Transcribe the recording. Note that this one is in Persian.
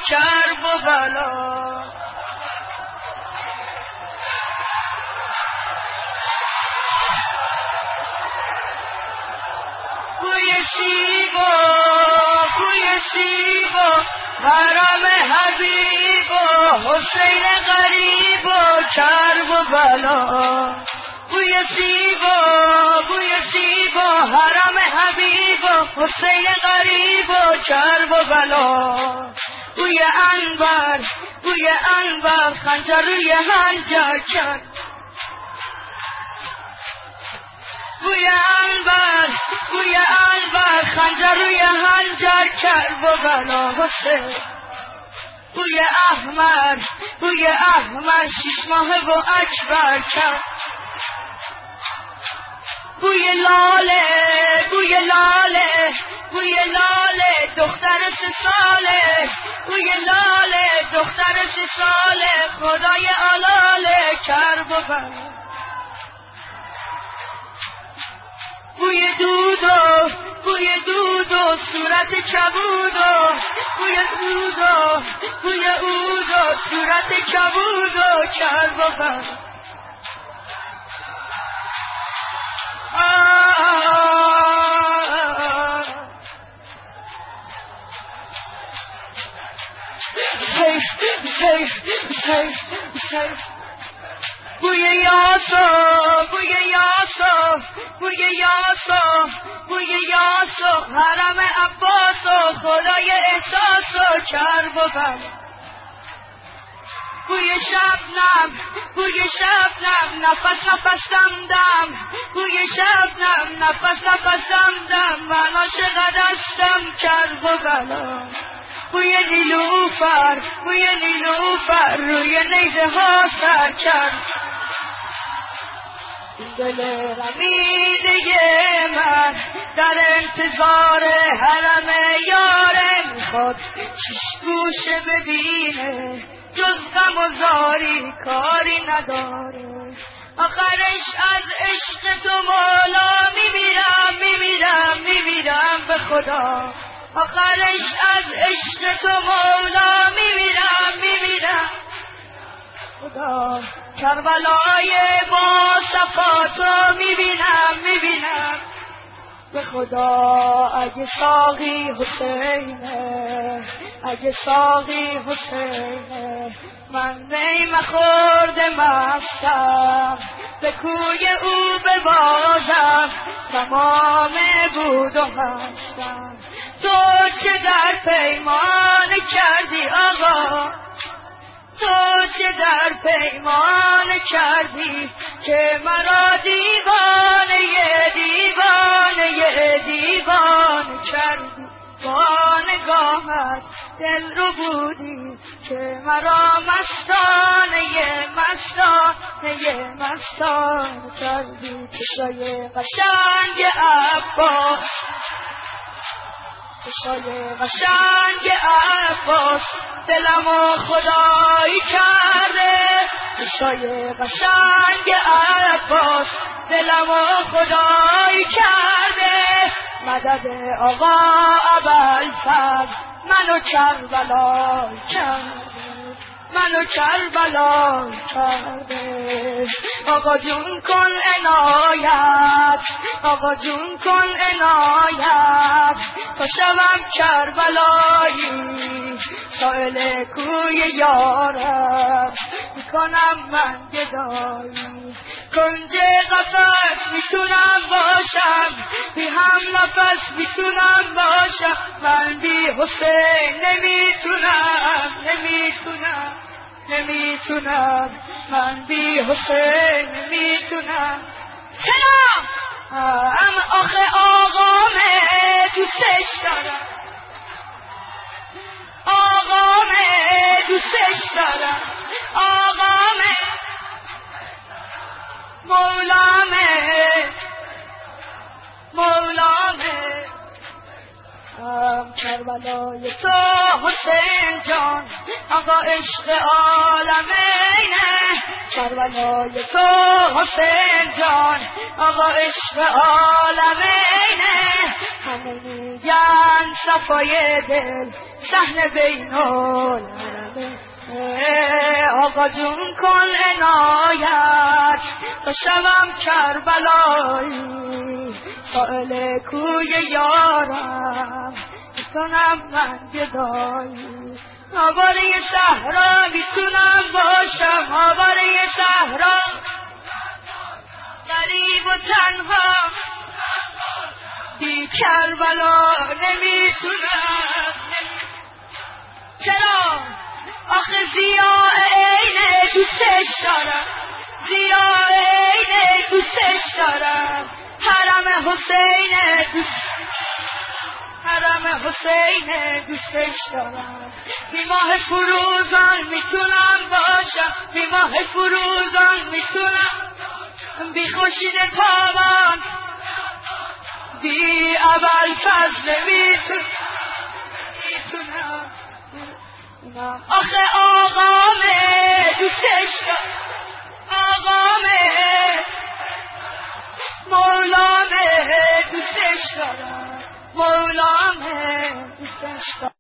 کرب و بلا. بوی سیب و حرم حبیب و حسین غریب و کرب و بلا. بوی سیب و حرم حبیب و حسین غریب و کرب و بلا. بوی انبر خنجر روی حنجر کرد. بوی انبر خنجر روی حنجر کرب و بلا. حسین بوی احمر 6 ماه و اکبر کرد. بوی لاله دختر 3 ساله. بوی لاله دختر 3 ساله خدای آلاله کرب و بلا. بوی دود و صورت کبود و بوی عود و صورت کبود و کرب و بلا. سیف بوی یاسو حرم عباس و خدای احساس و کرب و بلا. بوی شبنم نفس دمدم. بوی شبنم نفس دمدم من عاشق دستم کرب و بلا. بوی نیلوفر روی نیزه ها سر کرد. دل رمیده من در انتظار حرم یاره میخواد 6 گوشه ببینه جز غم و زاری کاری نداره. آخرش از عشق تو مولا میمیرم به خدا. آخرش از عشق تو مولا میمیرم خدا. کربلای با صفاتو میبینم به خدا. اگه ساقی حسینه من نیم خورده مستم به کوی او ببازم تمام بود و هستم. تو چه در پیمان کردی آقا، تو چه در پیمان کردی که مرا دیوانه کردی. بانگاهت دل رو بودی که مرا مستانه کردی. چشای قشنگ عباس دلمو خدایی کرده. چشای قشنگ عباس دلمو خدایی کرده. مدد آقا ابوالفضل منو کربلا کرده. آقا جون کن عنایت تا شوم کربلایی سائل کوی یارم میکنم من گدایی. کنج قفس میتونم باشم بی هم نفس میتونم باشم من بی حسین نمیتونم من بی حسین نمیتونم. چرا؟ آخه آقامه دوستش دارم آقامه مولامه کربلای تو حسین جان آقا عشق عالمینه. کربلای تو حسین جان آقا عشق عالمینه. همه گوین صفای دل صحن بین العربه. آقا جون کن عنایت تا شوم کربلایی، سائل کوی یارم میکنم من گدایی. آواره صحرا میتونم باشم، آواره صحرا غریب و تنها، بی کربلا نمیتونم. چرا؟ آخه ضیاء عین دوستش دارم، ضیاء عین دوستش دارم، حرم حسین حرم حسین دوستش دارم. بی ماه فروزان میتونم باشم، بی ماه فروزان میتونم، بی خورشید تابان، بی ابوالفضل نمیتونم. آخه آقامه دوستش دارم، آقامه مولامه دوستش دارم، مولامه دوستش دارم.